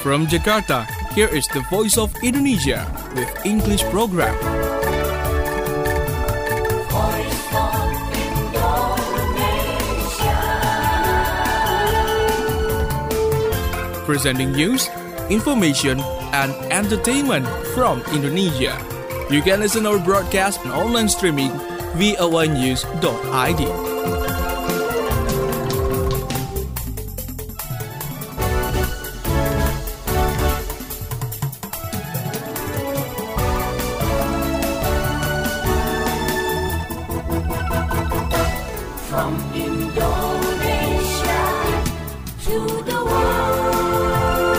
From Jakarta, here is the Voice of Indonesia with English program. Voice of Indonesia. Presenting news, information, and entertainment from Indonesia. You can listen our broadcast and online streaming via voanews.id. From Indonesia to the world.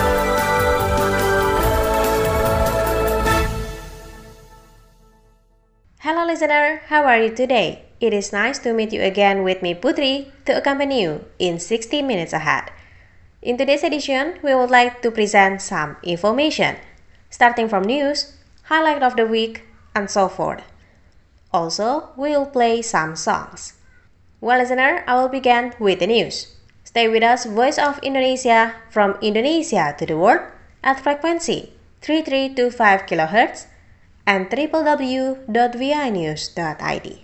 Hello listener, how are you today? It is nice to meet you again with me Putri to accompany you in 60 minutes ahead. In today's edition, we would like to present some information, starting from news, highlight of the week, and so forth. Also, we will play some songs. Well listener, I will begin with the news. Stay with us, Voice of Indonesia, from Indonesia to the world at frequency 3325 kHz and www.voanews.id.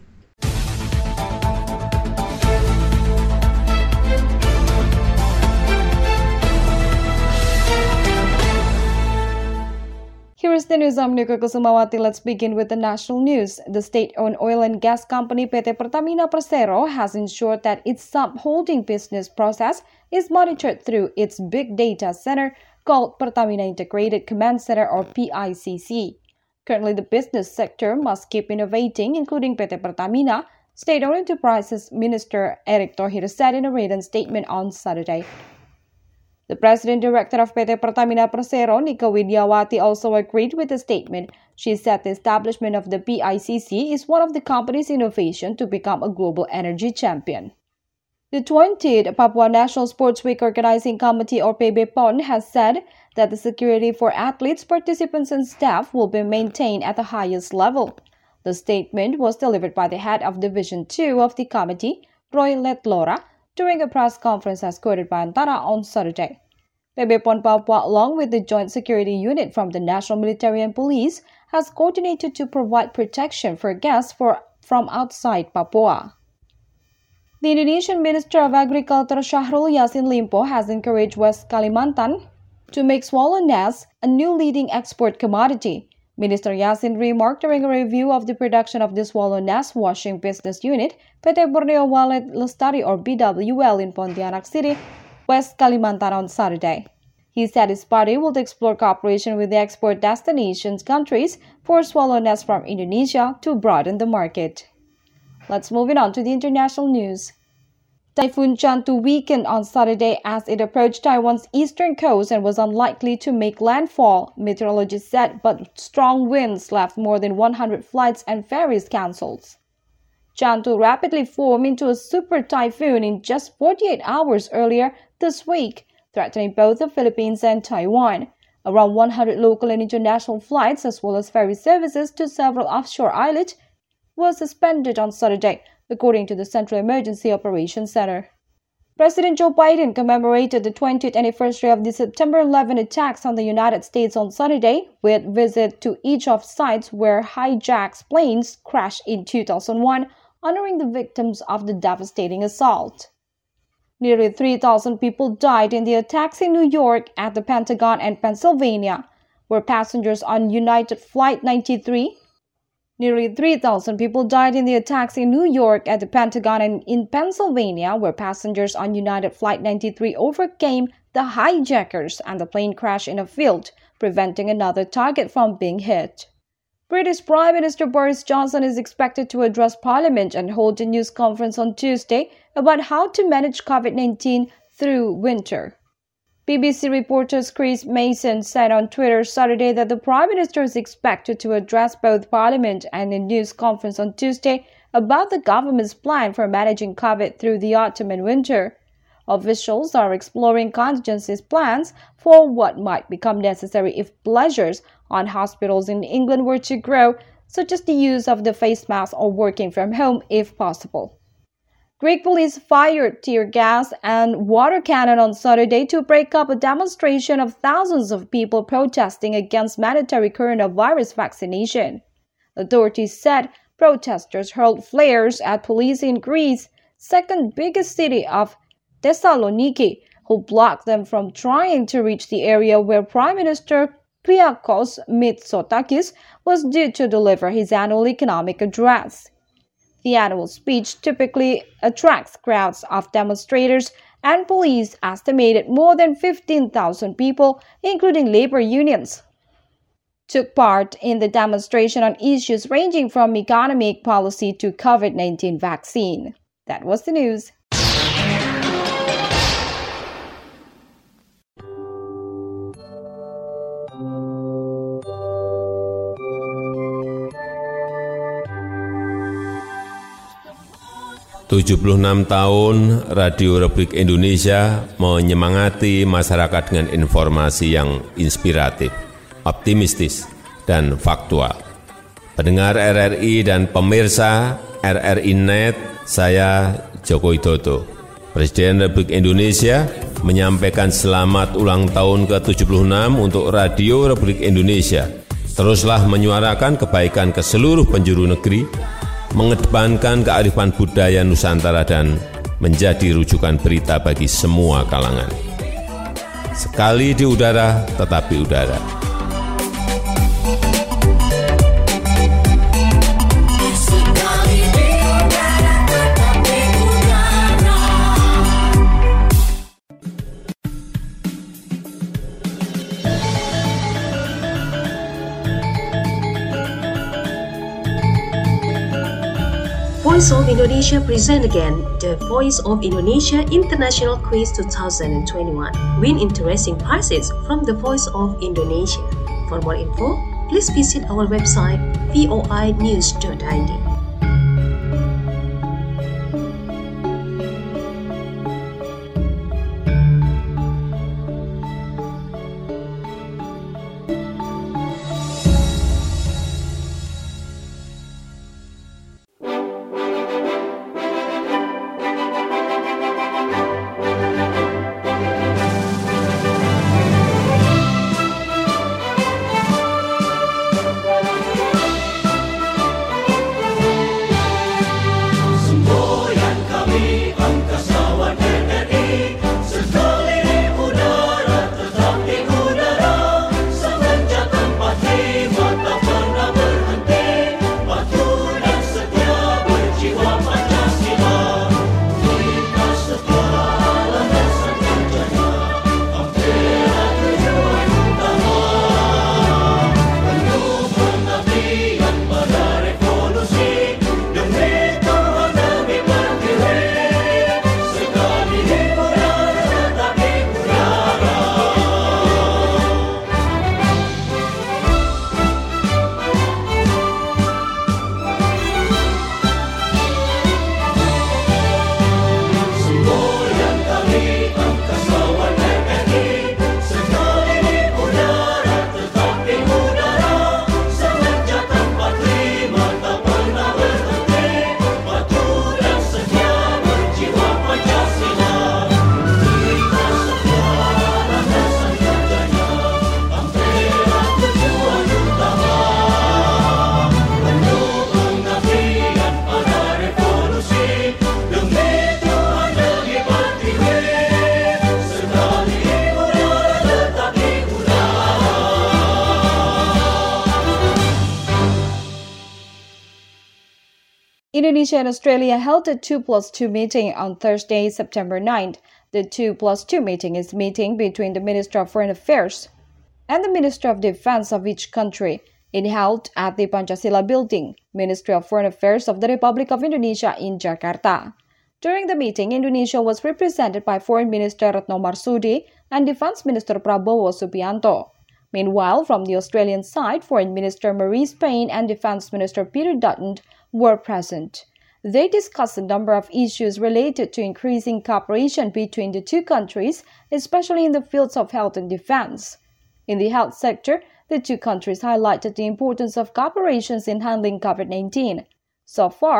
Here is the news. I'm Nika Kusumawati. Let's begin with the national news. The state-owned oil and gas company PT Pertamina Persero has ensured that its sub-holding business process is monitored through its big data center called Pertamina Integrated Command Center or PICC. Currently, the business sector must keep innovating, including PT Pertamina, State-Owned Enterprises Minister Erick Thohir said in a written statement on Saturday. The President Director of PT Pertamina Persero, Nika Widiawati, also agreed with the statement. She said the establishment of the PICC is one of the company's innovation to become a global energy champion. The 20th Papua National Sports Week Organizing Committee or PBPON has said that the security for athletes, participants and staff will be maintained at the highest level. The statement was delivered by the head of Division 2 of the committee, Roy Letlora, during a press conference as quoted by Antara on Saturday. PBPON Papua, along with the Joint Security Unit from the National Military and Police, has coordinated to provide protection for guests from outside Papua. The Indonesian Minister of Agriculture Syahrul Yassin Limpo has encouraged West Kalimantan to make swallow nests a new leading export commodity. Minister Yassin remarked during a review of the production of the swallow nest washing business unit, PT Borneo Walet Lestari or BWL in Pontianak City, West Kalimantan on Saturday. He said his party will explore cooperation with the export destinations countries for swallow nests from Indonesia to broaden the market. Let's move on to the international news. Typhoon Chantu weakened on Saturday as it approached Taiwan's eastern coast and was unlikely to make landfall, meteorologists said, but strong winds left more than 100 flights and ferries cancelled. Chantu rapidly formed into a super typhoon in just 48 hours earlier this week, threatening both the Philippines and Taiwan. Around 100 local and international flights, as well as ferry services to several offshore islets, were suspended on Saturday, according to the Central Emergency Operations Center. President Joe Biden commemorated the 20th anniversary of the September 11 attacks on the United States on Saturday, with visit to each of sites where hijacked planes crashed in 2001, honoring the victims of the devastating assault. Nearly 3,000 people died in the attacks in New York, at the Pentagon, and Pennsylvania, where passengers on United Flight 93 Nearly 3,000 people died in the attacks in New York, at the Pentagon, and in Pennsylvania, where passengers on United Flight 93 overcame the hijackers and the plane crashed in a field, preventing another target from being hit. British Prime Minister Boris Johnson is expected to address Parliament and hold a news conference on Tuesday about how to manage COVID-19 through winter. BBC reporter Chris Mason said on Twitter Saturday that the Prime Minister is expected to address both Parliament and a news conference on Tuesday about the government's plan for managing COVID through the autumn and winter. Officials are exploring contingency plans for what might become necessary if pressures on hospitals in England were to grow, such as the use of the face mask or working from home if possible. Greek police fired tear gas and water cannon on Saturday to break up a demonstration of thousands of people protesting against mandatory coronavirus vaccination. Authorities said protesters hurled flares at police in Greece's second biggest city of Thessaloniki, who blocked them from trying to reach the area where Prime Minister Kyriakos Mitsotakis was due to deliver his annual economic address. The annual speech typically attracts crowds of demonstrators, and police estimated more than 15,000 people, including labor unions, took part in the demonstration on issues ranging from economic policy to COVID-19 vaccine. That was the news. ...76 tahun Radio Republik Indonesia menyemangati masyarakat dengan informasi yang inspiratif, optimistis, dan faktual. Pendengar RRI dan pemirsa RRI Net, saya Joko Widodo, Presiden Republik Indonesia, menyampaikan selamat ulang tahun ke-76 untuk Radio Republik Indonesia. Teruslah menyuarakan kebaikan ke seluruh penjuru negeri, mengedepankan kearifan budaya Nusantara dan menjadi rujukan berita bagi semua kalangan. Sekali di udara, tetapi udara. Voice of Indonesia present again the Voice of Indonesia International Quiz 2021. Win interesting prizes from the Voice of Indonesia. For more info, please visit our website voinews.id. Indonesia and Australia held a 2+2 meeting on Thursday, September 9th. The 2+2 meeting is a meeting between the Minister of Foreign Affairs and the Minister of Defense of each country. It held at the Pancasila Building, Ministry of Foreign Affairs of the Republic of Indonesia in Jakarta. During the meeting, Indonesia was represented by Foreign Minister Retno Marsudi and Defense Minister Prabowo Subianto. Meanwhile, from the Australian side, Foreign Minister Marise Payne and Defense Minister Peter Dutton were present. They discussed a number of issues related to increasing cooperation between the two countries, especially in the fields of health and defense. In the health sector, the two countries highlighted the importance of cooperations in handling COVID-19. So far,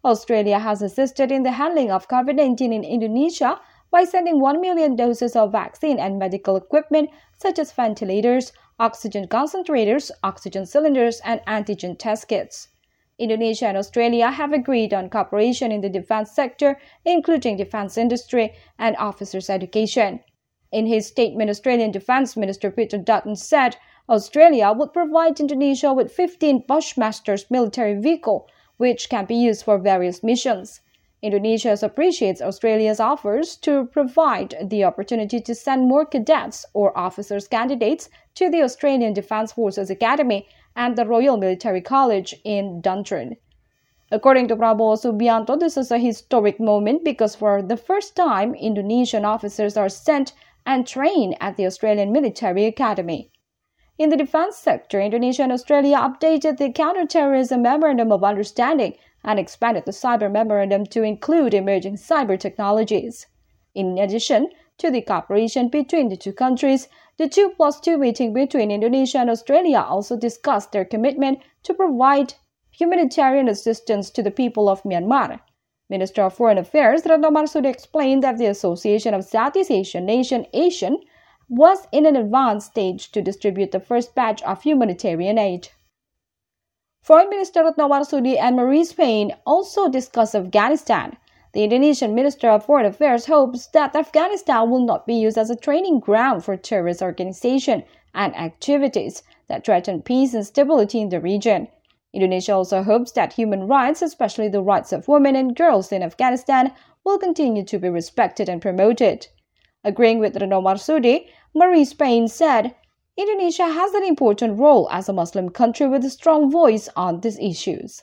Australia has assisted in the handling of COVID-19 in Indonesia by sending 1 million doses of vaccine and medical equipment such as ventilators, oxygen concentrators, oxygen cylinders, and antigen test kits. Indonesia and Australia have agreed on cooperation in the defense sector, including defense industry and officers' education. In his statement, Australian Defence Minister Peter Dutton said Australia would provide Indonesia with 15 Bushmasters military vehicles, which can be used for various missions. Indonesia appreciates Australia's offers to provide the opportunity to send more cadets or officers candidates to the Australian Defence Forces Academy and the Royal Military College in Dundrum. According to Prabowo Subianto, this is a historic moment because for the first time, Indonesian officers are sent and trained at the Australian Military Academy. In the defense sector, Indonesia and Australia updated the Counter-Terrorism Memorandum of Understanding and expanded the Cyber Memorandum to include emerging cyber technologies. In addition to the cooperation between the two countries, the 2+2 meeting between Indonesia and Australia also discussed their commitment to provide humanitarian assistance to the people of Myanmar. Minister of Foreign Affairs Retno Marsudi explained that the Association of Southeast Asian Nation (ASEAN) was in an advanced stage to distribute the first batch of humanitarian aid. Foreign Minister Retno Marsudi and Marise Payne also discussed Afghanistan. The Indonesian Minister of Foreign Affairs hopes that Afghanistan will not be used as a training ground for terrorist organizations and activities that threaten peace and stability in the region. Indonesia also hopes that human rights, especially the rights of women and girls in Afghanistan, will continue to be respected and promoted. Agreeing with Retno Marsudi, Marise Payne said, Indonesia has an important role as a Muslim country with a strong voice on these issues.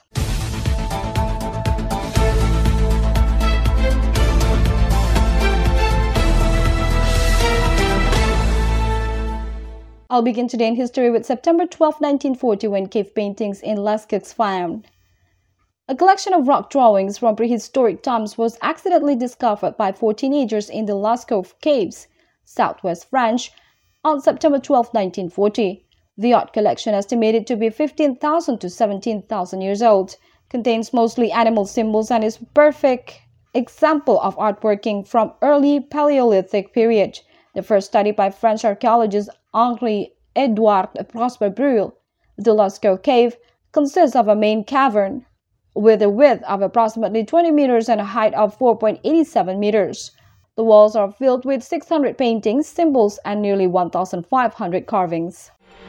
I'll begin today in history with September 12, 1940, when cave paintings in Lascaux found. A collection of rock drawings from prehistoric times was accidentally discovered by 4 teenagers in the Lascaux Caves, southwest France, on September 12, 1940. The art collection, estimated to be 15,000 to 17,000 years old, contains mostly animal symbols and is a perfect example of artworking from early Paleolithic period, the first study by French archaeologist Henri-Edouard Prosper Breuil. The Lascaux Cave consists of a main cavern with a width of approximately 20 meters and a height of 4.87 meters. The walls are filled with 600 paintings, symbols, and nearly 1,500 carvings.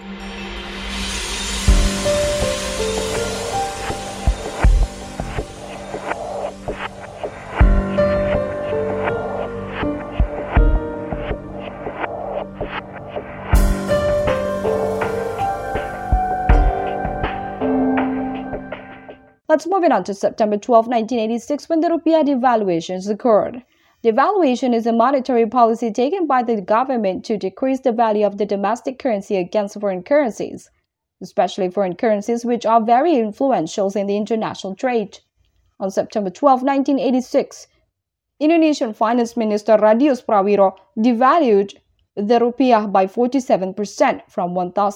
Let's move it on to September 12, 1986, when the rupiah devaluations occurred. Devaluation is a monetary policy taken by the government to decrease the value of the domestic currency against foreign currencies, especially foreign currencies which are very influential in the international trade. On September 12, 1986, Indonesian Finance Minister Radius Prawiro devalued the rupiah by 47% from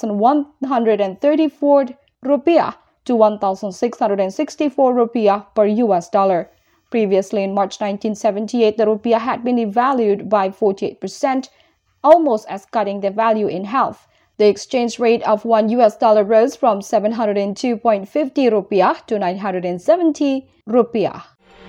1,134 rupiah to 1,664 rupiah per US dollar. Previously, in March 1978, the rupiah had been devalued by 48%, almost as cutting the value in half. The exchange rate of $1 rose from 702.50 rupiah to 970 rupiah.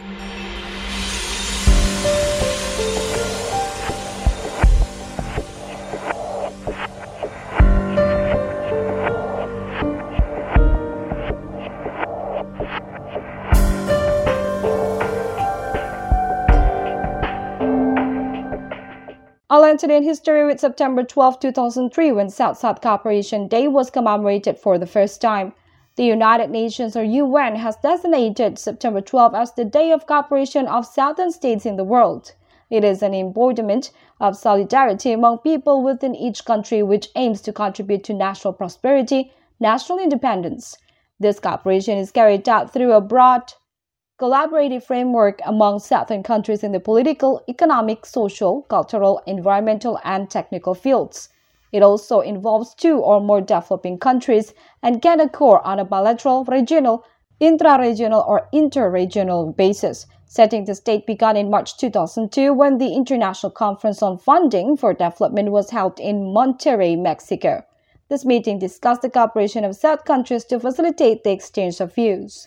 I'll end today in history with September 12, 2003, when South-South Cooperation Day was commemorated for the first time. The United Nations, or UN, has designated September 12 as the Day of Cooperation of Southern States in the world. It is an embodiment of solidarity among people within each country, which aims to contribute to national prosperity, national independence. This cooperation is carried out through a broad collaborative framework among Southern countries in the political, economic, social, cultural, environmental, and technical fields. It also involves 2 or more developing countries and can occur on a bilateral, regional, intra-regional or inter-regional basis. Setting the state began in March 2002 when the International Conference on Funding for Development was held in Monterrey, Mexico. This meeting discussed the cooperation of said countries to facilitate the exchange of views.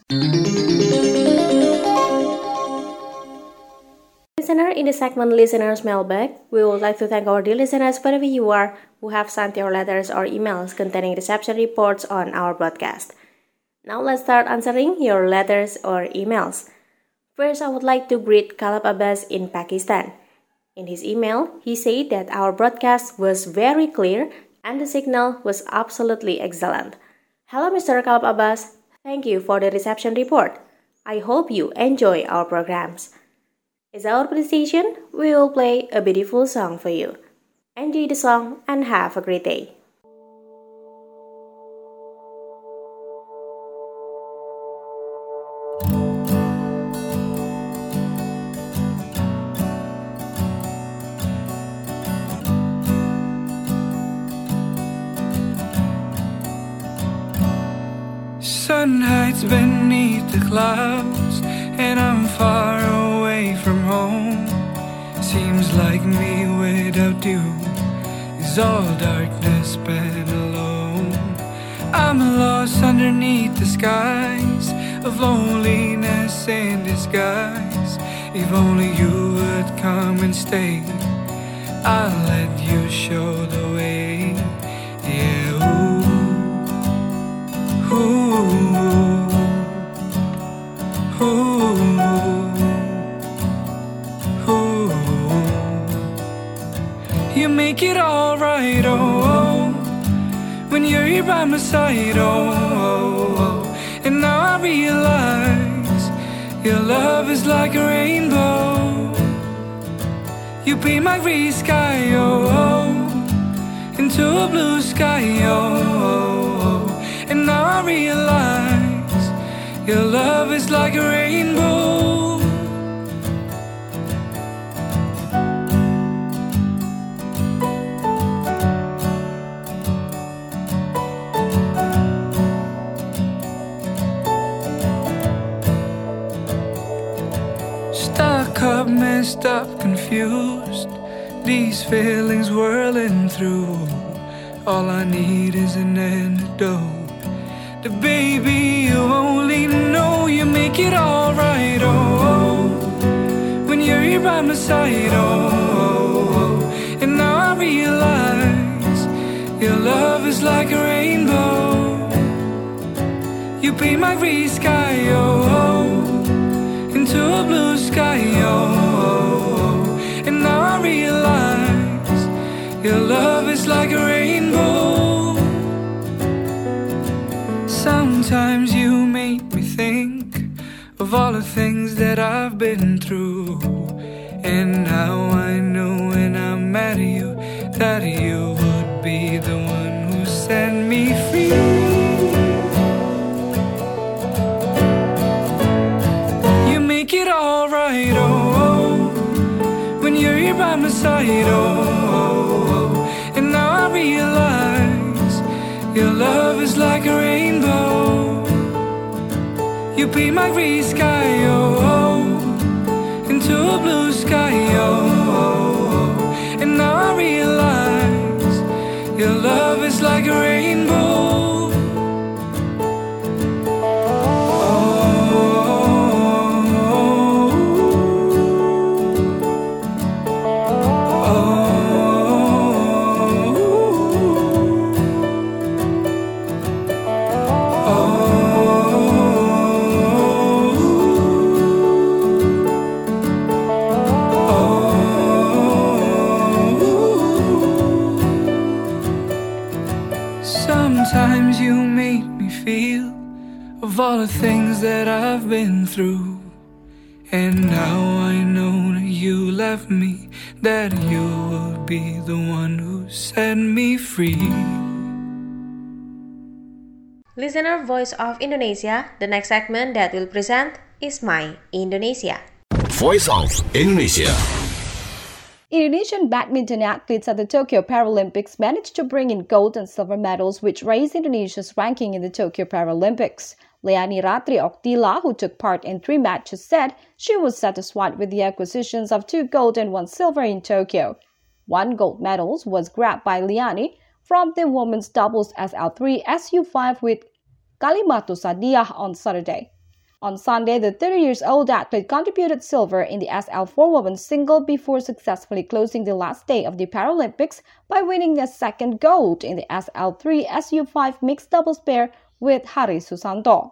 Listener, in the segment Listeners Mailbag, we would like to thank our dear listeners wherever you are who have sent your letters or emails containing reception reports on our broadcast. Now let's start answering your letters or emails. First, I would like to greet Kalab Abbas in Pakistan. In his email, he said that our broadcast was very clear and the signal was absolutely excellent. Hello Mr. Kalab Abbas, thank you for the reception report. I hope you enjoy our programs. As our appreciation, we will play a beautiful song for you. Enjoy the song and have a great day. Sun hides beneath the clouds, and I'm far away from home. Seems like me without you is all darkness been alone. I'm lost underneath the skies of loneliness in disguise. If only you would come and stay, I'll let you show the way. Yeah, ooh. You make it alright, oh, when you're here by my side, oh. And now I realize your love is like a rainbow. You paint my gray sky, oh, into a blue sky, oh. And now I realize your love is like a rainbow. Stuck up, messed up, confused, these feelings whirling through. All I need is an antidote. The baby you only know, you make it alright, oh, when you're here by my side, oh. And now I realize your love is like a rainbow. You paint my gray sky, oh, into a blue sky, oh. And now I realize your love is like a rainbow. Sometimes you make me think of all the things that I've been through. And now I know when I'm mad at you that you would be the one who set me free. You make it alright, oh, when you're here by my side, oh. And now I realize your love is like a rainbow. You paint my gray sky, oh, into a blue sky, oh. And now I realize your love is like a rainbow. Sometimes you make me feel of all the things that I've been through. And now I know that you left me, that you will be the one who set me free. Listener Voice of Indonesia, the next segment that we'll present is My Indonesia. Voice of Indonesia. Indonesian badminton athletes at the Tokyo Paralympics managed to bring in gold and silver medals, which raised Indonesia's ranking in the Tokyo Paralympics. Leani Ratri Oktila, who took part in 3 matches, said she was satisfied with the acquisitions of 2 gold and 1 silver in Tokyo. 1 gold medal was grabbed by Leani from the women's doubles SL3 SU5 with Kalimatu Sadiah on Saturday. On Sunday, the 30-year-old athlete contributed silver in the SL4 women's single before successfully closing the last day of the Paralympics by winning a 2nd gold in the SL3 SU5 mixed doubles pair with Hari Susanto.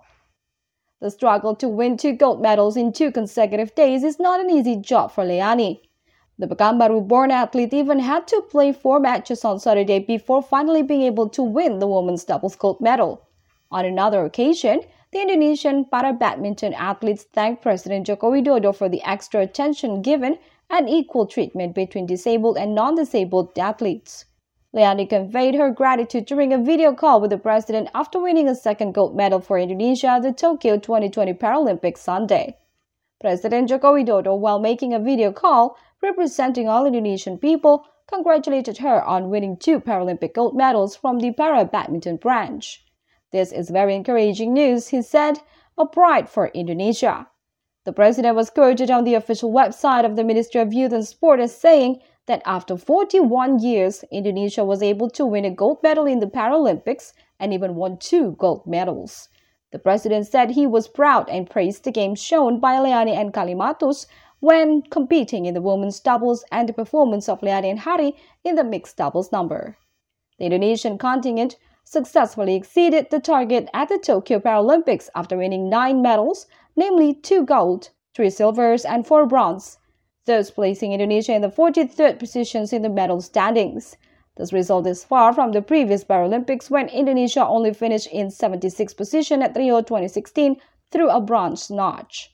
The struggle to win 2 gold medals in 2 consecutive days is not an easy job for Leani. The Pekanbaru-born athlete even had to play 4 matches on Saturday before finally being able to win the women's doubles gold medal. On another occasion, the Indonesian para-badminton athletes thanked President Joko Widodo for the extra attention given and equal treatment between disabled and non-disabled athletes. Leani conveyed her gratitude during a video call with the president after winning a 2nd gold medal for Indonesia at the Tokyo 2020 Paralympics Sunday. President Joko Widodo, while making a video call representing all Indonesian people, congratulated her on winning 2 Paralympic gold medals from the para-badminton branch. This is very encouraging news, he said, a pride for Indonesia. The president was quoted on the official website of the Ministry of Youth and Sport as saying that after 41 years, Indonesia was able to win a gold medal in the Paralympics and even won 2 gold medals. The president said he was proud and praised the game shown by Leani and Kalimatus when competing in the women's doubles and the performance of Leani and Hari in the mixed doubles number. The Indonesian contingent successfully exceeded the target at the Tokyo Paralympics after winning 9 medals, namely 2 gold, 3 silvers, and 4 bronze, thus placing Indonesia in the 43rd positions in the medal standings. This result is far from the previous Paralympics when Indonesia only finished in 76th position at Rio 2016 through a bronze notch.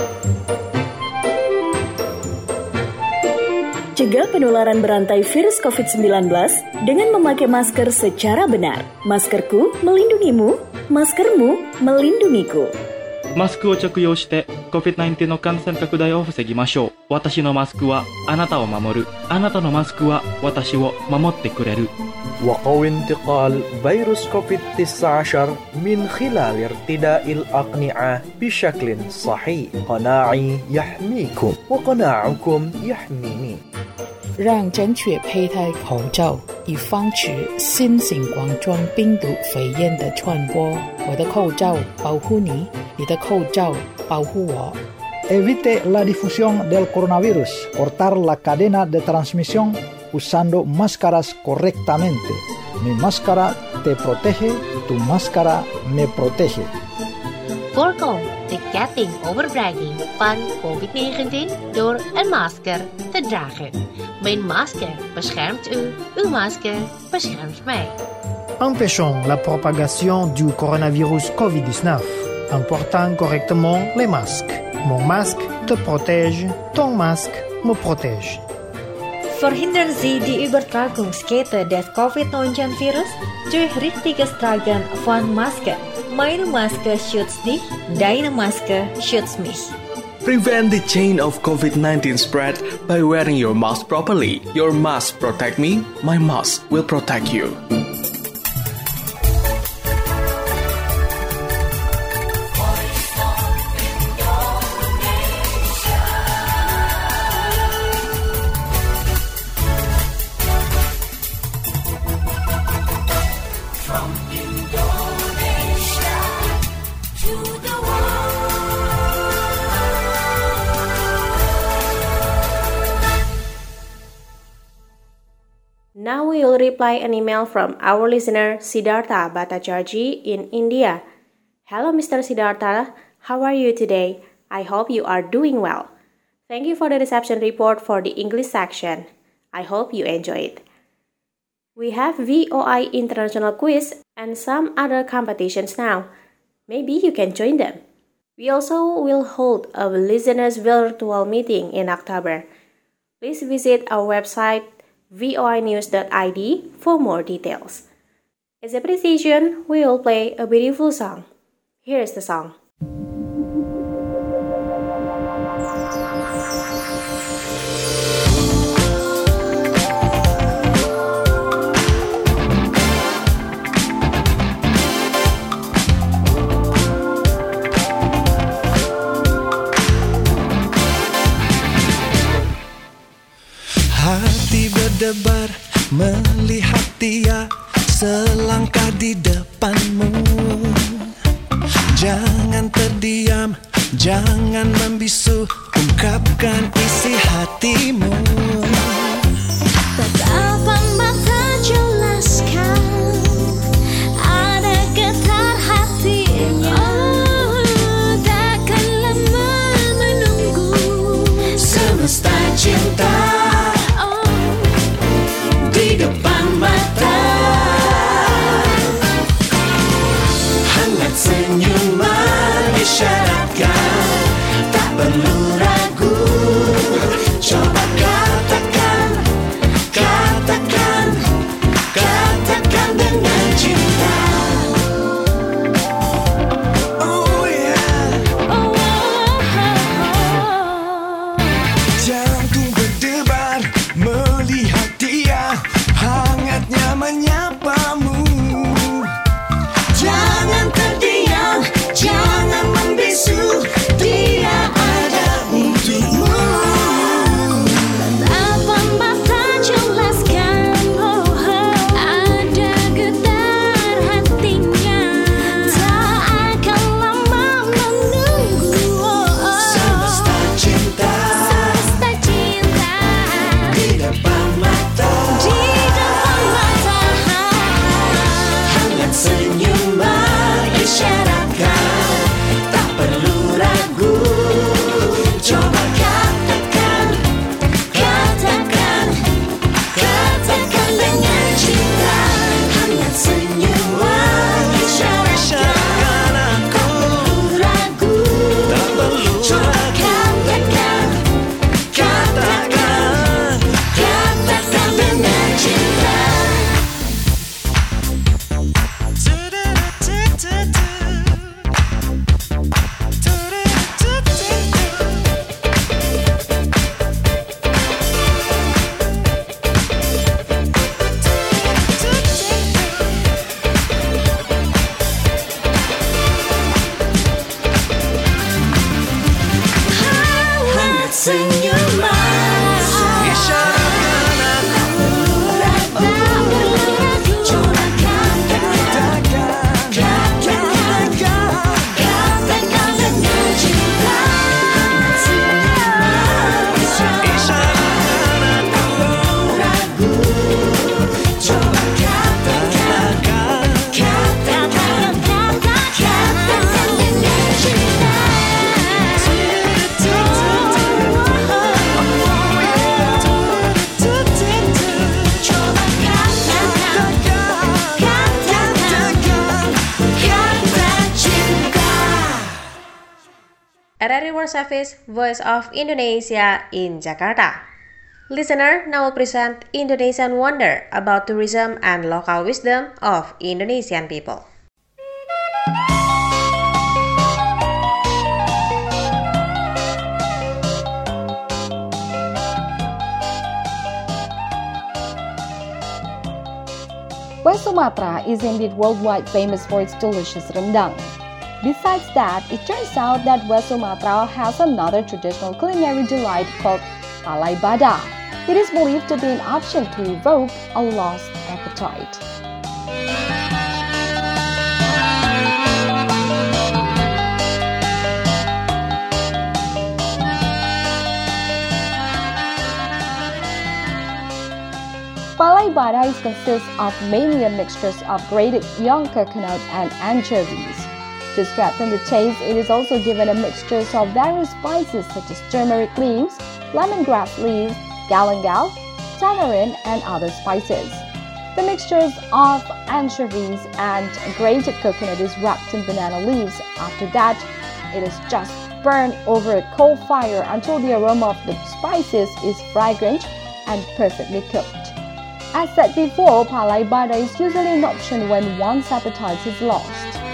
Cegah penularan berantai virus COVID-19 dengan memakai masker secara benar. Maskerku melindungimu, maskermu melindungiku. マスクを着用して COVID-19 の感染拡大を防ぎましょう。私のマスクはあなたを守る。あなたのマスクは私を守ってくれる。 وقوي انتقال فيروس كوفيد-19 من خلال ارتداء الأقنعة بشكل صحيح. قناعي يحميكم وقناعكم يحميني. 让正确佩戴口罩，以防止新型冠状病毒肺炎的传播。我的口罩保护你，你的口罩保护我。 Evite la difusión del coronavirus, cortar la cadena de transmisión usando máscaras correctamente. Mi máscara te protege, tu máscara me protege. Voorkom de ketting overbregging van COVID-19 door een masker te dragen. Mijn masker beschermt u, uw masker beschermt mij. Empêchons la propagation du coronavirus COVID-19 en portant correctement les masques. Mon masque te protège, ton masque me protège. Verhindern Sie die Übertragungskette des COVID-19-Virus durch richtiges Tragen von Maske. Meine Maske schützt dich, deine Maske schützt mich. Prevent the chain of COVID-19 spread by wearing your mask properly. Your mask protect me, my mask will protect you. Now we will reply an email from our listener Siddhartha Bhattacharjee in India. Hello Mr. Siddhartha, how are you today? I hope you are doing well. Thank you for the reception report for the English section. I hope you enjoy it. We have VOI International Quiz and some other competitions now. Maybe you can join them. We also will hold a listeners' virtual meeting in October. Please visit our website voinews.id for more details. As a precision, we will play a beautiful song. Here is the song. berdebar melihat dia selangkah di depanmu. Jangan terdiam, jangan membisu, ungkapkan isi hatimu. Tatapan mata jelaskan, ada getar hatinya. Oh, takkan lama menunggu. Semesta cinta di depan mata. Hangat senyuman isyaratkan, tak perlu ragu. Coba katakan, katakan, katakan dengan cinta. Oh yeah. Jantung berdebar melihat dia hangatnya menyapamu. Jangan terdiam, jangan membisu, dia ada untukmu. Tatapan mata jelaskan, ada getar hatinya. Tak akan lama menunggu. Semesta cinta di depan mata. Hangat senyuman isyaratkan, tak perlu ragu. Coba katakan, katakan, katakan dengan cinta. Hangat senyuman isyaratkan, tak perlu ragu. Coba katakan, katakan, katakan dengan cinta. Hangat senyuman isyaratkan, tak perlu ragu. Coba katakan, katakan, katakan dengan cinta. Hangat senyuman isyaratkan, tak perlu ragu. Coba katakan, katakan, katakan dengan cinta. RRI World Service, Voice of Indonesia in Jakarta. Listener, now will present Indonesian Wonder about tourism and local wisdom of Indonesian people. West Sumatra is indeed worldwide famous for its delicious rendang. Besides that, it turns out that West Sumatra has another traditional culinary delight called palai bada. It is believed to be an option to evoke a lost appetite. Palai bada consists of mainly a mixture of grated young coconut and anchovies. To strengthen the taste, it is also given a mixture of various spices such as turmeric leaves, lemongrass leaves, galangal, tamarind, and other spices. The mixtures of anchovies and grated coconut is wrapped in banana leaves. After that, it is just burned over a coal fire until the aroma of the spices is fragrant and perfectly cooked. As said before, palai bada is usually an option when one's appetite is lost.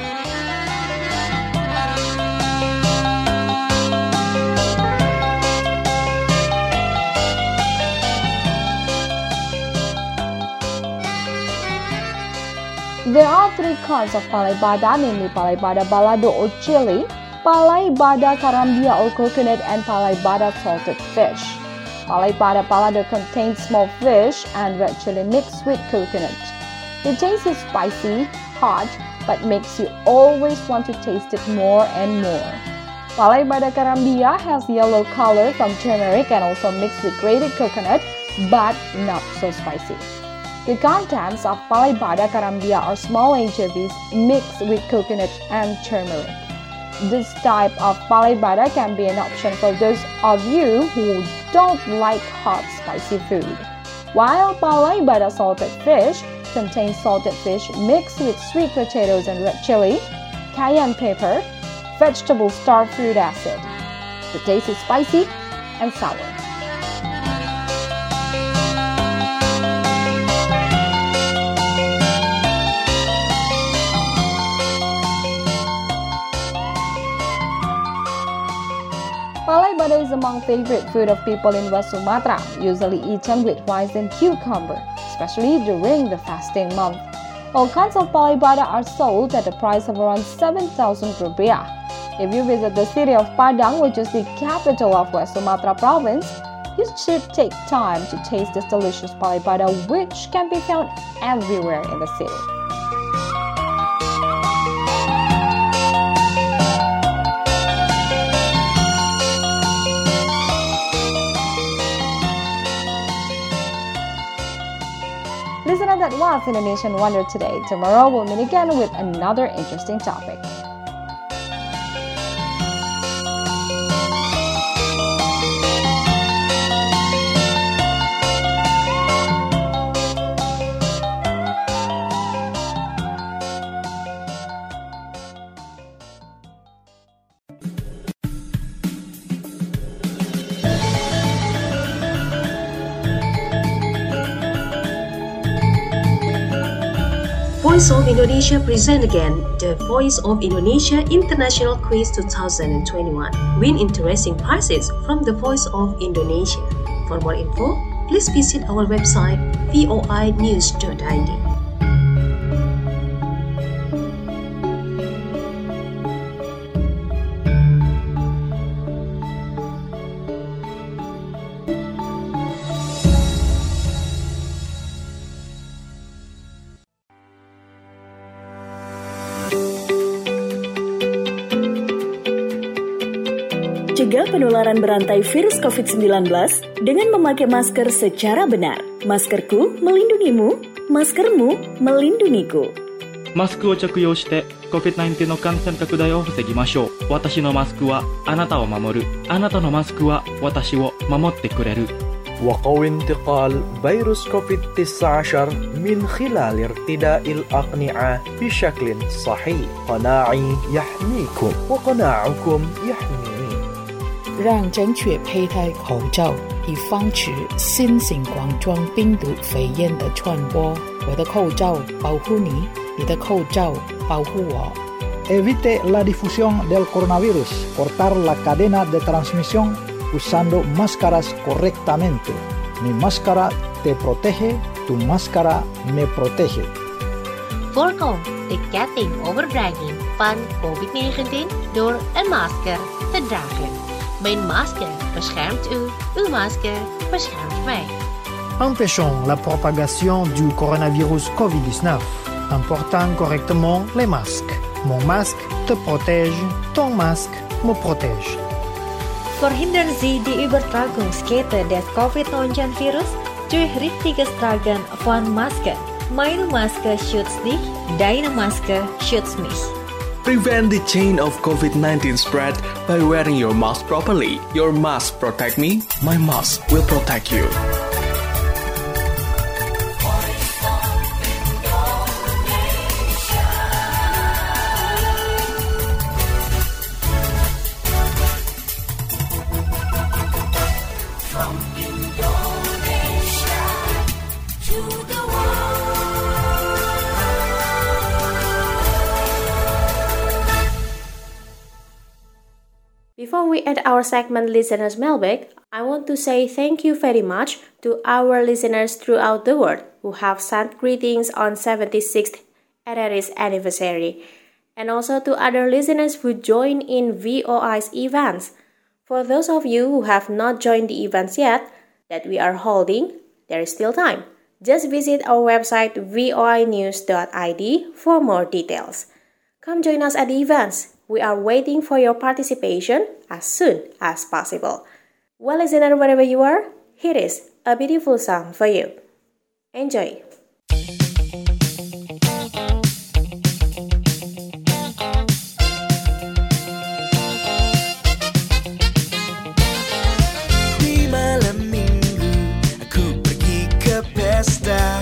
There are three kinds of palai bada, namely palai bada balado or chili, palai bada karambia or coconut, and palai bada salted fish. Palay pada palada contains small fish and red chili mixed with coconut. The taste is spicy, hot, but makes you always want to taste it more and more. Palay pada carambia has yellow color from turmeric and also mixed with grated coconut, but not so spicy. The contents of palay pada carambia are small anchovies mixed with coconut and turmeric. This type of palay pada can be an option for those of you who don't like hot, spicy food. While palay pada salted fish contains salted fish mixed with sweet potatoes and red chili, cayenne pepper, vegetable star fruit acid. The taste is spicy and sour. Palay pada is among favorite food of people in West Sumatra, usually eaten with rice and cucumber, especially during the fasting month. All kinds of palay pada are sold at a price of around 7,000 rupiah. If you visit the city of Padang, which is the capital of West Sumatra province, you should take time to taste this delicious palay pada, which can be found everywhere in the city. Listener, that was Indonesian Wonder today. Tomorrow we'll meet again with another interesting topic. Voice of Indonesia present again the Voice of Indonesia International Quiz 2021. Win interesting prizes from the Voice of Indonesia. For more info, please visit our website voinews.id. Cegah penularan berantai virus COVID-19 dengan memakai masker secara benar. Maskerku melindungimu, maskermu melindungiku. マスクを着用して COVID-19 の感染拡大を防ぎましょう。私のマスクはあなたを守る。あなたのマスクは私を守ってくれる。 وقوي انتقال فيروس كوفيد-19 من خلال ارتداء الأقنعة بشكل صحيح. قناعي يحميكم وقناعكم يحميني. 让正确佩戴口罩，以防止新型冠状病毒肺炎的传播。我的口罩保护你，你的口罩保护我。 Evite la difusión del coronavirus. Cortar la cadena de transmisión usando máscaras correctamente. Mi máscara te protege, tu máscara me protege. Voorkom de ketting overdraging van COVID-19 door een masker te dragen. Mijn masker beschermt u, uw masker beschermt mij. Empêchons la propagation du coronavirus COVID-19 en portant correctement les masques. Mon masque te protège, ton masque me protège. Verhindern Sie die Übertragungskette des Covid-19-Virus durch richtiges Tragen von Masken. Meine Maske schützt dich, deine Maske schützt mich. Prevent the chain of COVID-19 spread by wearing your mask properly. Your mask protect me, my mask will protect you. Before we end our segment Listeners Mailbag, I want to say thank you very much to our listeners throughout the world who have sent greetings on 76th RRI's anniversary, and also to other listeners who join in VOI's events. For those of you who have not joined the events yet, that we are holding, there is still time. Just visit our website voinews.id for more details. Come join us at the events. We are waiting for your participation as soon as possible. Well, listener, wherever you are, here is a beautiful song for you. Enjoy! Di malam minggu aku pergi ke pesta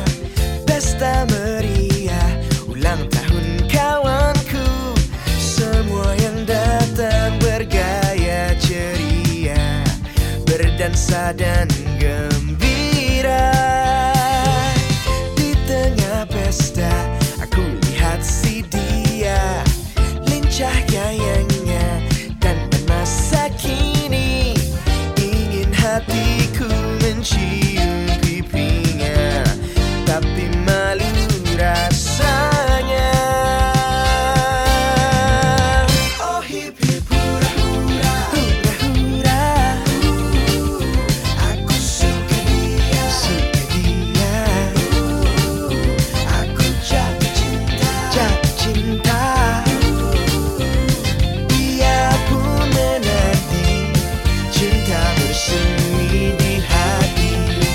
meriah ulang tahun kawanku. Semua yang datang bergaya ceria, berdansa dan gembira. Di tengah pesta aku lihat si dia, lincah gayanya dan masa kini. Ingin hatiku mencium pipinya, tapi malu rasanya. Oh hip hip hura hura, hura hura. Aku suka dia, aku jatuh cinta. Dia pun menanti, cinta bersemi di hati.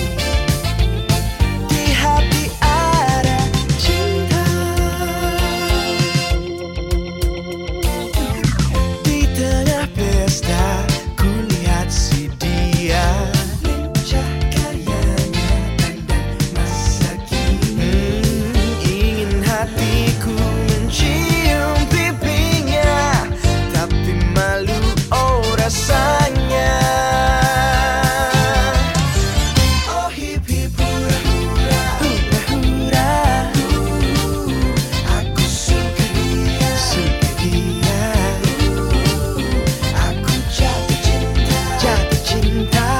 Di hati ada cinta. Di tengah pesta ku lihat si dia, lincah gayanya dan masa kini. Ingin hatiku mencium pipinya, tapi malu oh rasanya. Oh hip hip hura hura, hura hura. Aku suka dia, aku jatuh cinta.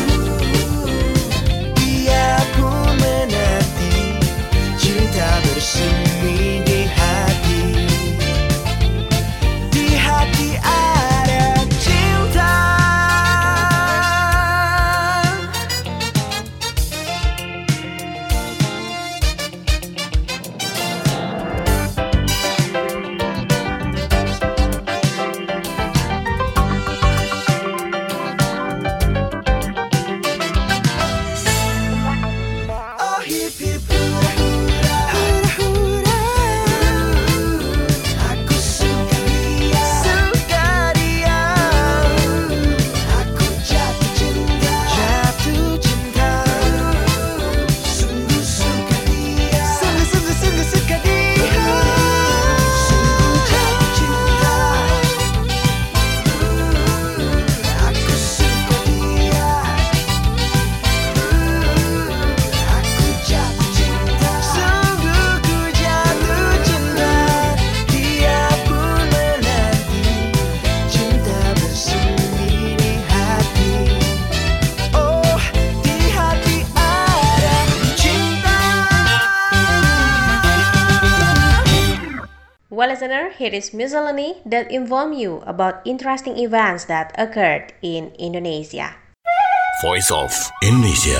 Dia pun menanti, cinta bersemi di hati. Di hati ada cinta. Oh hip hip hura hura, hura hura. Aku suka dia, aku jatuh cinta. Sungguh suka dia, sungguh suka dia. Sungguh jatuh cinta. Aku suka dia, aku jatuh cinta. Sungguh ku jatuh cinta. Dia pun menanti, cinta bersemi di hati. Oh, di hati ada cinta. Well, listener, here is miscellany that inform you about interesting events that occurred in Indonesia. Voice of Indonesia.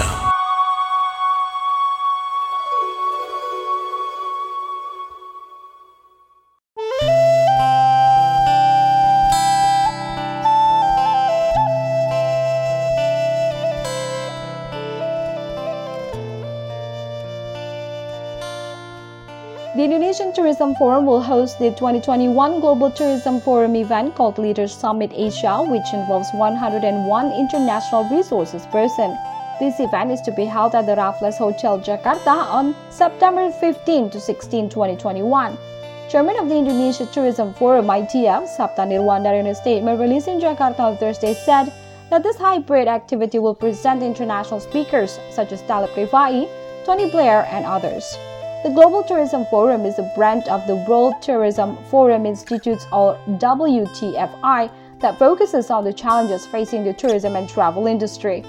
The Indonesian Tourism Forum will host the 2021 Global Tourism Forum event called Leaders Summit Asia, which involves 101 international resources persons. This event is to be held at the Raffles Hotel, Jakarta on September 15 to 16, 2021. Chairman of the Indonesia Tourism Forum, ITF, Sapta Nirwandar, in a statement released in Jakarta on Thursday, said that this hybrid activity will present international speakers such as Talib Rifai, Tony Blair, and others. The Global Tourism Forum is a branch of the World Tourism Forum Institute's or WTFI that focuses on the challenges facing the tourism and travel industry.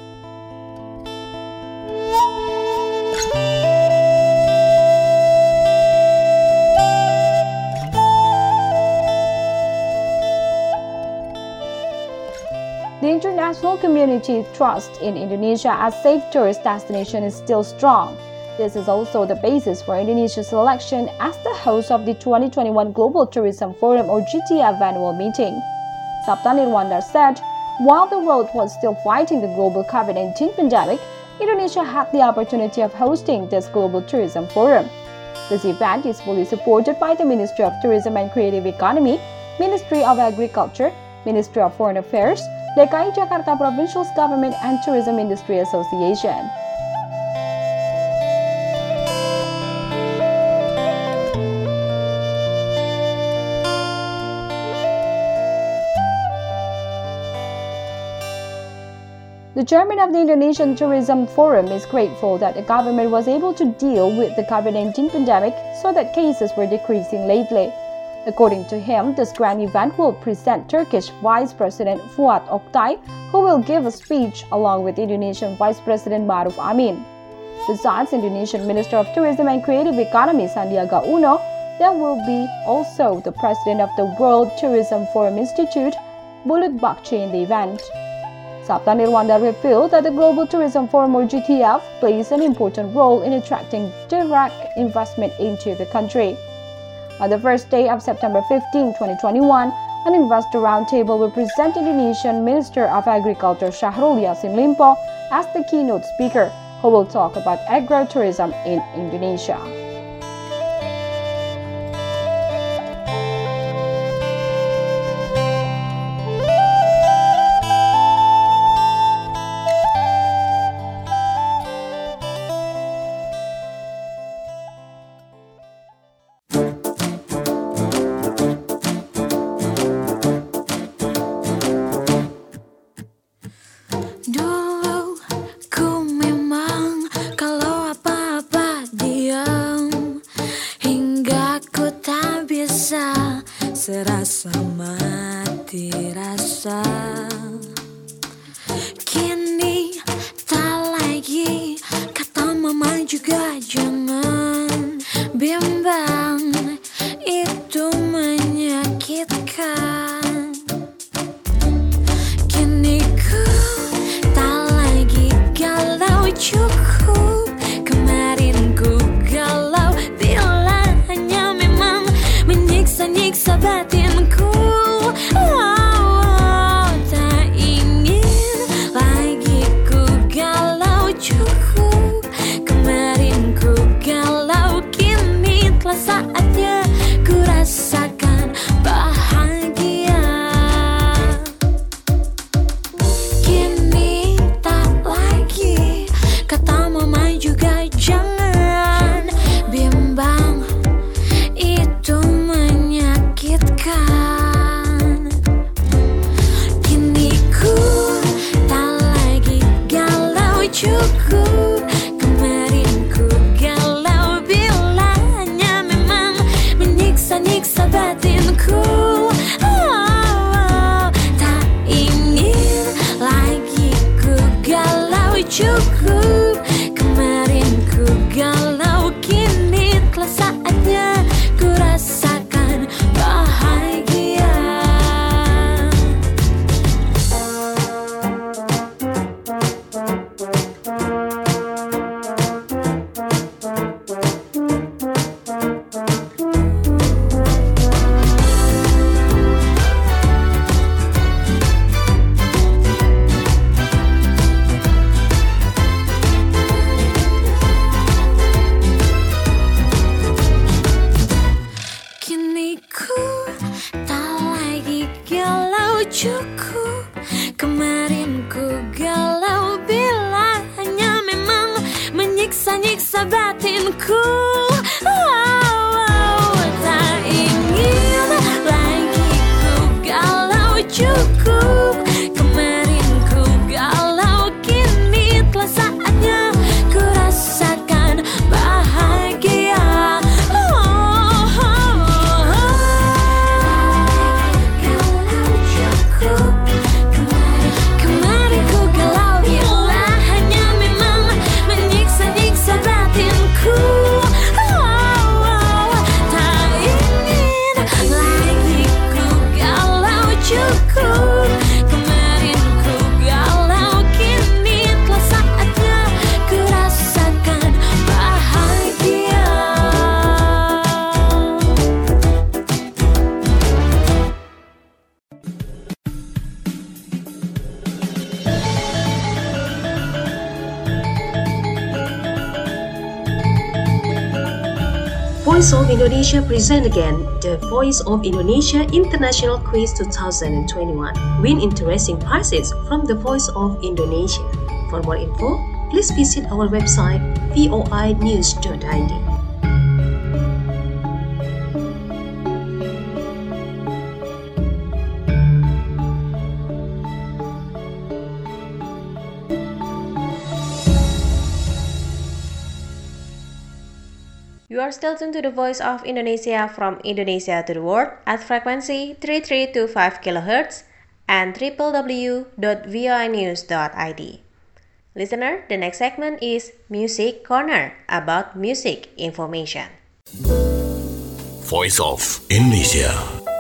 The international community trust in Indonesia as safe tourist destination is still strong. This is also the basis for Indonesia's selection as the host of the 2021 Global Tourism Forum or GTF annual meeting. Sabta Nirwandar said, while the world was still fighting the global COVID-19 pandemic, Indonesia had the opportunity of hosting this Global Tourism Forum. This event is fully supported by the Ministry of Tourism and Creative Economy, Ministry of Agriculture, Ministry of Foreign Affairs, DKI Jakarta Provincial Government and Tourism Industry Association. The chairman of the Indonesian Tourism Forum is grateful that the government was able to deal with the COVID-19 pandemic so that cases were decreasing lately. According to him, this grand event will present Turkish Vice President Fuat Oktay, who will give a speech along with Indonesian Vice President Maruf Amin. Besides Indonesian Minister of Tourism and Creative Economy Sandiaga Uno, there will be also the President of the World Tourism Forum Institute, Bulut Bakci, in the event. Sabta Nirwandar revealed that the Global Tourism Forum or GTF plays an important role in attracting direct investment into the country. On the first day of September 15, 2021, an investor roundtable will present Indonesian Minister of Agriculture Syahrul Yassin Limpo as the keynote speaker, who will talk about agro-tourism in Indonesia. Serasa mati rasa, kini tak lagi kata mama juga jangan bimbang, itu menyakitkan. Kini ku tak lagi galau, cukup kemarin ku galau bila hanya memang menyiksa-nyiksa batinku. Voice of Indonesia present again the Voice of Indonesia International Quiz 2021. Win interesting prizes from the Voice of Indonesia. For more info, please visit our website voinews.id. You are still tuned to the Voice of Indonesia from Indonesia to the world at frequency 3325 kHz and www.voinews.id. Listener, the next segment is Music Corner about music information. Voice of Indonesia.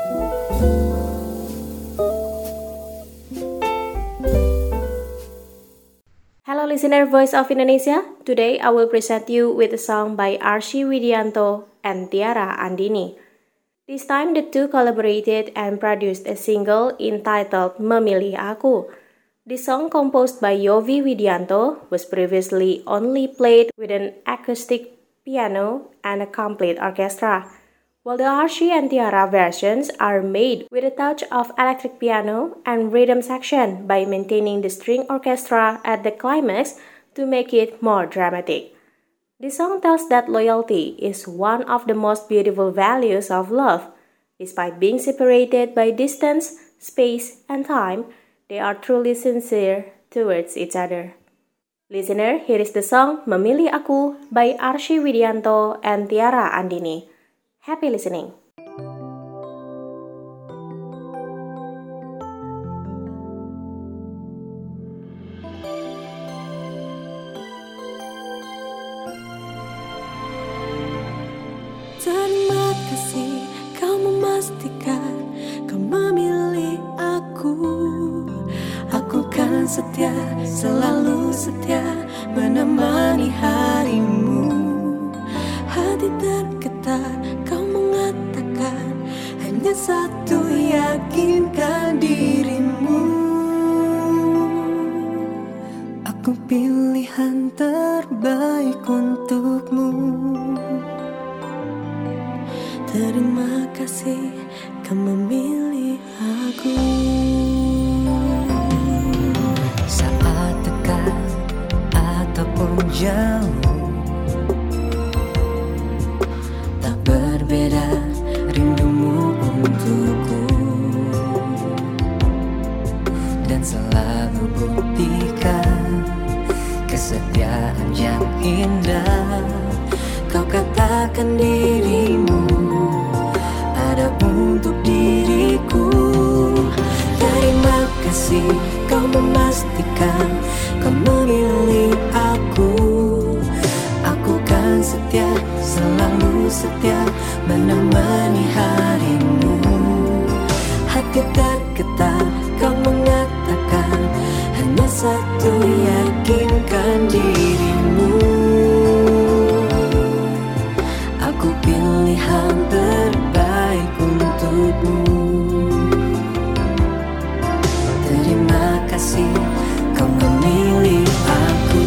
Hello listener Voice of Indonesia. Today I will present you with a song by Arsy Widianto and Tiara Andini. This time the two collaborated and produced a single entitled Memilih Aku. This song composed by Yovie Widianto was previously only played with an acoustic piano and a complete orchestra, while the Arsy and Tiara versions are made with a touch of electric piano and rhythm section by maintaining the string orchestra at the climax to make it more dramatic. The song tells that loyalty is one of the most beautiful values of love. Despite being separated by distance, space, and time, they are truly sincere towards each other. Listener, here is the song Memilih Aku by Arsy Widianto and Tiara Andini. Happy listening. Terima kasih kau memastikan kau memilih aku. Aku kan setia, selalu setia menemani harimu. Hati tergetar kau mengatakan hanya satu, yakinkan dirimu. Aku pilihan terbaik untukmu. Terima kasih kau memilih aku. Saat dekat ataupun jauh, tak berbeda rindumu untukku. Dan selalu buktikan kesetiaan yang indah. Kau katakan dirimu ada untuk diriku. Terima kasih kau memastikan kau memilih aku. Aku kan setia, selalu setia menemani harimu. Hati tergetar kau mengatakan hanya satu, yakinkan dirimu. Aku pilihan terbaik untukmu. Terima kasih kau memilih aku.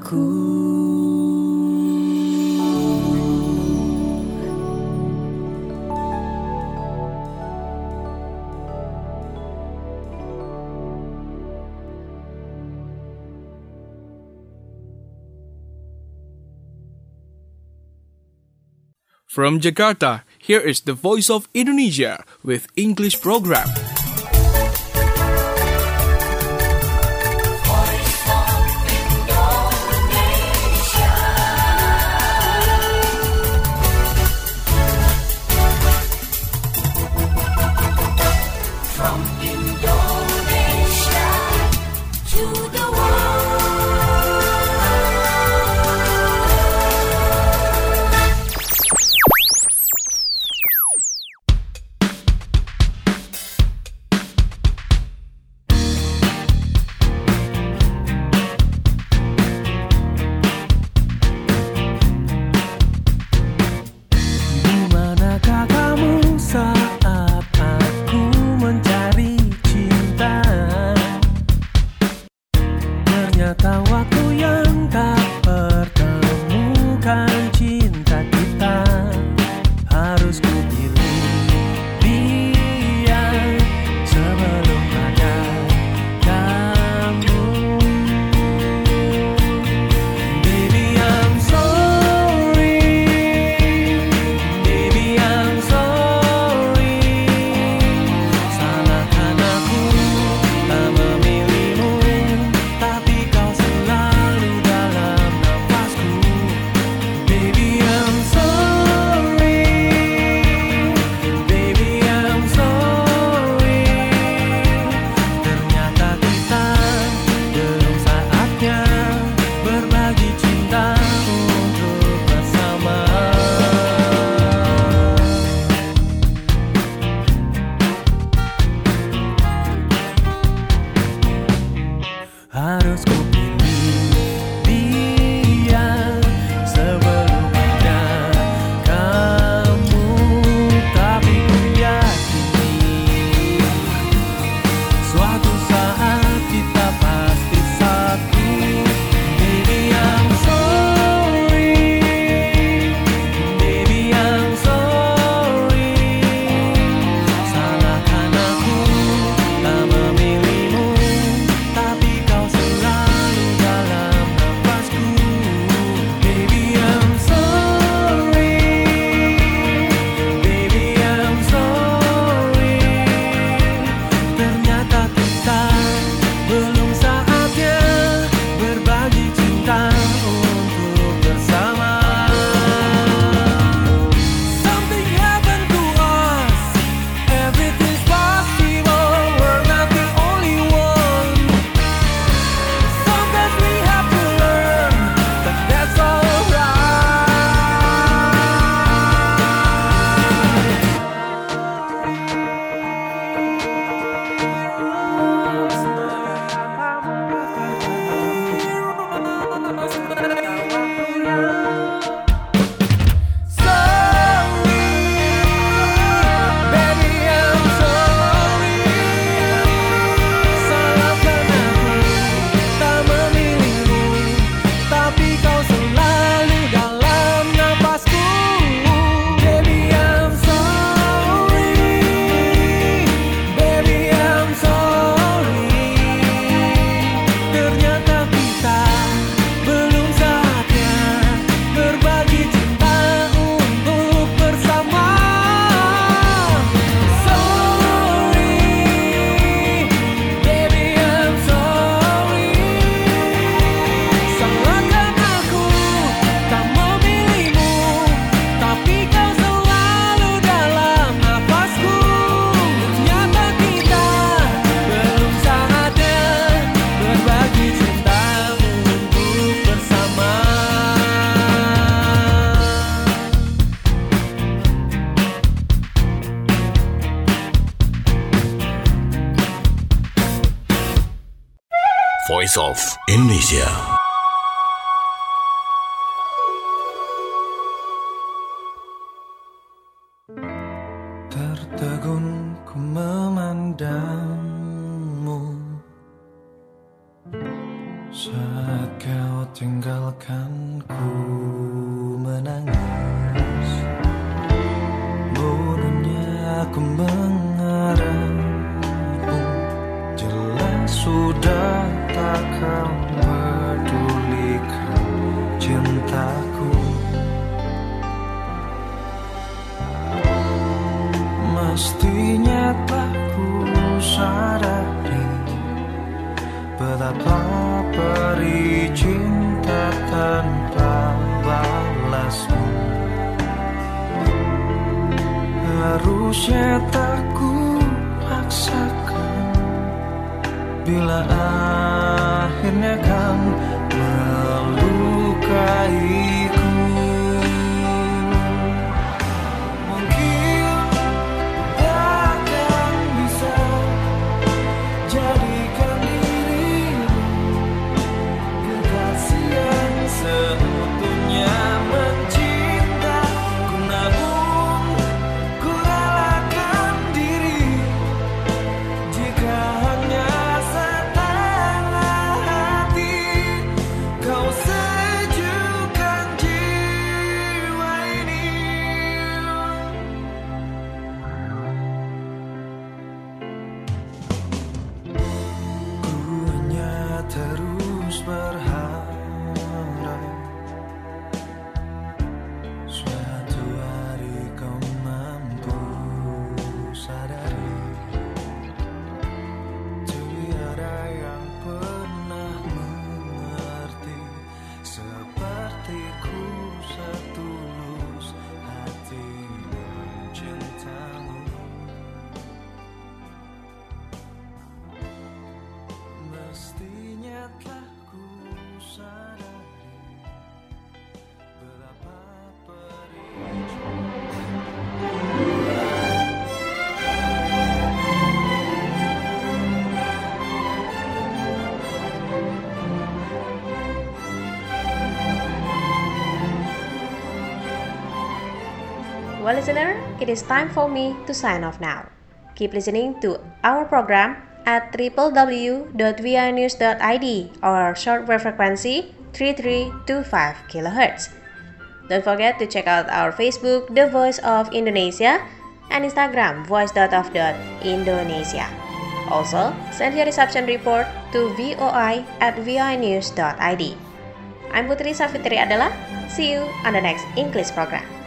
aku. From Jakarta, here is the Voice of Indonesia with English program. From Indonesia to the Dimanakah kamu saat aku mencari cinta? Ternyata waktu yang tak pertemukan cinta kita. Harus ku pilih dia sebelum ada kamu. Baby, I'm sorry. Baby, I'm sorry. Salahkan aku tak memilihmu, tapi kau selalu dalam nafasku. Baby, I'm sorry. Baby, I'm sorry. Ternyata kita belum saatnya berbagi cinta untuk bersama. Harus ku pilih dia sebelum ada kamu. Tapi ku yakini suatu saat kita pasti satu. Baby, I'm sorry. Baby, I'm sorry. Salahkan aku tak memilihmu, tapi kau selalu dalam nafasku. Baby, I'm sorry. Baby, I'm sorry. Ternyata kita belum saatnya berbagi cinta untuk bersama. Something happened to us. Everything's possible. We're not the only one. Sometimes we have to learn, but that's alright. Sorry, baby, I'm sorry. Salahkan aku tak memilihmu, tapi kau selalu dalam nafasku. Baby, I'm sorry. Baby, I'm sorry. Ternyata kita belum saatnya berbagi cinta untuk bersama. Sorry, baby, I'm sorry. Salahkan aku tak memilihmu, tapi kau selalu dalam nafasku. Ternyata kita belum saatnya berbagi cinta untuk bersama. Voice of Indonesia. Tertegun ku memandangmu, Saat kau tinggalkan ku menangis, bodohnya aku mengharapmu. Jelas sudah tak kau pedulikan cintaku. Mestinya tak ku sadari betapa perih cinta tanpa balasmu. Harusnya tak ku paksakan bila akhirnya kan melukaiku. Mungkin takkan bisa jadikan dirimu kekasih yang seutuhnya mencintaku, namun ku relakan diri jika hanya setengah hati kau sejukkan jiwa ini. Ku hanya terus berharap suatu hari kau mampu sadari tiada yang pernah mengerti sepertiku setulus hati cintamu. Mestinya telah ku sadari betapa perih. Well, listener, it is time for me to sign off now. Keep listening to our program at www.vianews.id or shortwave frequency 3325 kHz. Don't forget to check out our Facebook, The Voice of Indonesia, and Instagram, voice.of.indonesia. Also, send your reception report to voi@vianews.id. I'm Putri Safitri Adela. See you on the next English program.